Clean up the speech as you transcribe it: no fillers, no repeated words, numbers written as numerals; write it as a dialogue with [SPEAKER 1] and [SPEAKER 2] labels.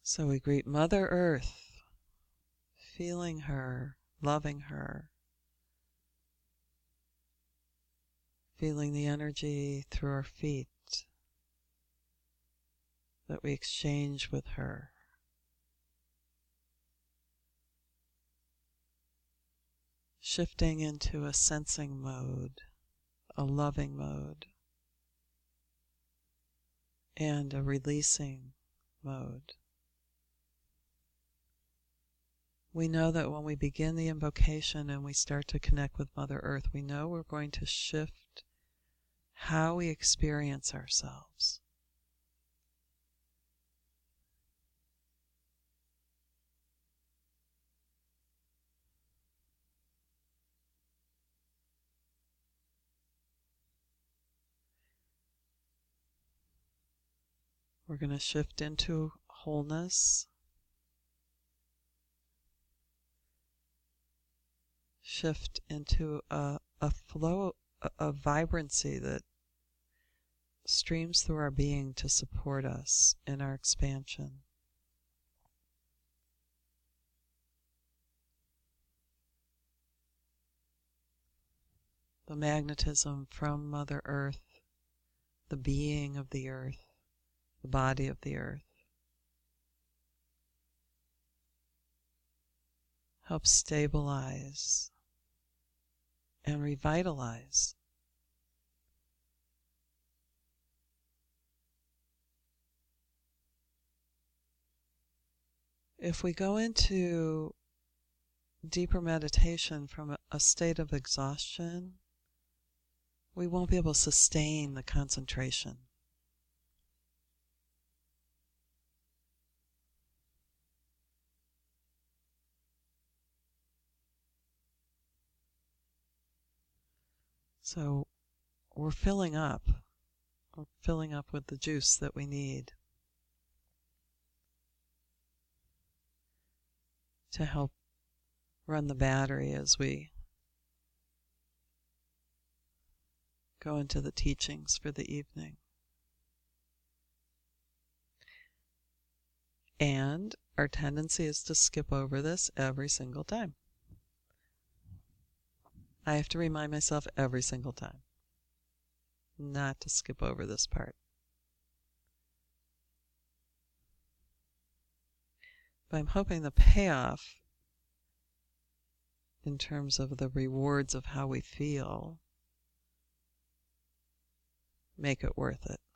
[SPEAKER 1] So we greet Mother Earth, feeling her, loving her, feeling the energy through our feet that we exchange with her. Shifting into a sensing mode, a loving mode, and a releasing mode. We know that when we begin the invocation and we start to connect with Mother Earth, we know we're going to shift how we experience ourselves. We're going to shift into wholeness, shift into a flow, a vibrancy that streams through our being to support us in our expansion. The magnetism from Mother Earth, the being of the earth, the body of the earth, helps stabilize and revitalize. If we go into deeper meditation from a state of exhaustion, we won't be able to sustain the concentration. So we're filling up. We're filling up with the juice that we need to help run the battery as we go into the teachings for the evening. And our tendency is to skip over this every single time. I have to remind myself every single time not to skip over this part. But I'm hoping the payoff in terms of the rewards of how we feel make it worth it.